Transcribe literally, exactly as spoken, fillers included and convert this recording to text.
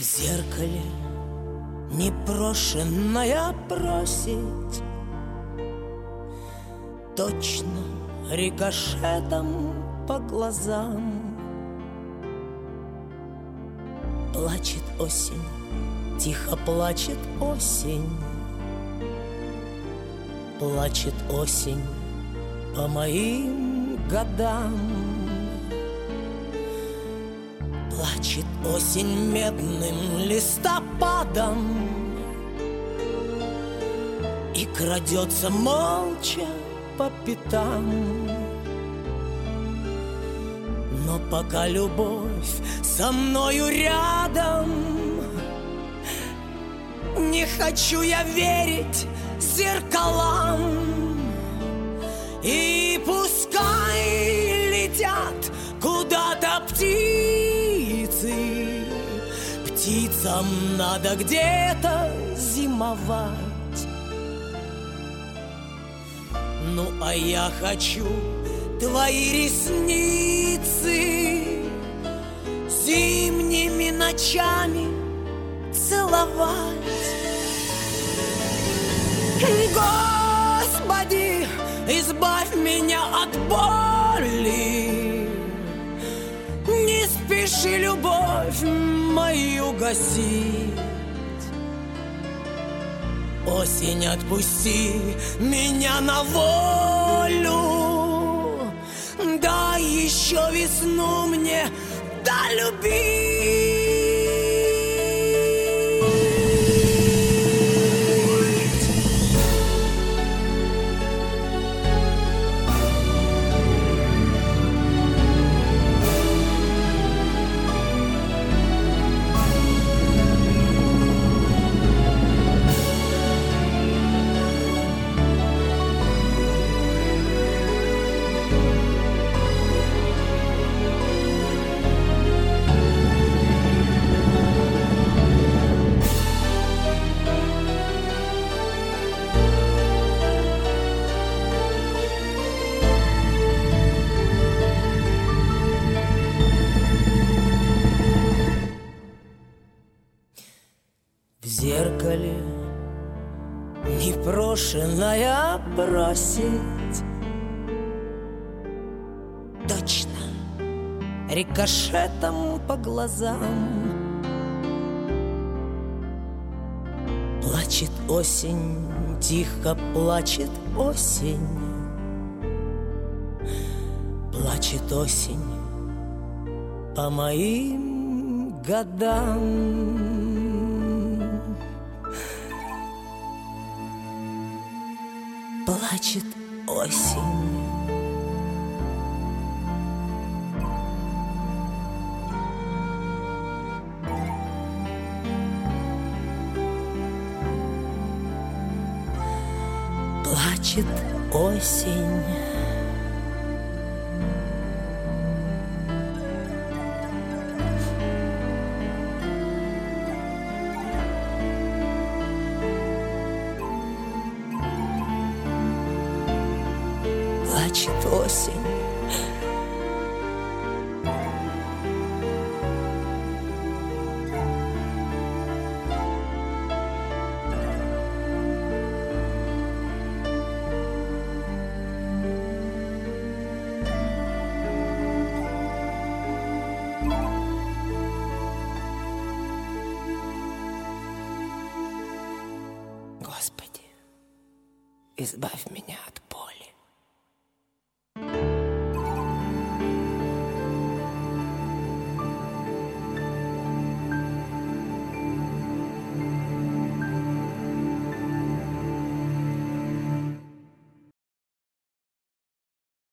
зеркале непрошенная просить, точно рикошетом по глазам. Плачет осень, тихо плачет осень, плачет осень по моим годам. Плачет осень медным листопадом и крадется молча по пятам. Но пока любовь со мною рядом, не хочу я верить зеркалам. И пускай летят куда-то птицы, птицам надо где-то зимовать. Ну а я хочу твои ресницы зимними ночами целовать. Господи, избавь меня от боли, не спеши любовь мою гасить. Осень, отпусти меня на волю, дай еще весну мне долюбить. В зеркале непрошенная просить, точно рикошетом по глазам. Плачет осень, тихо плачет осень, плачет осень по моим годам. Плачет осень. Плачет осень. Плачет осень. Господи, избавь меня от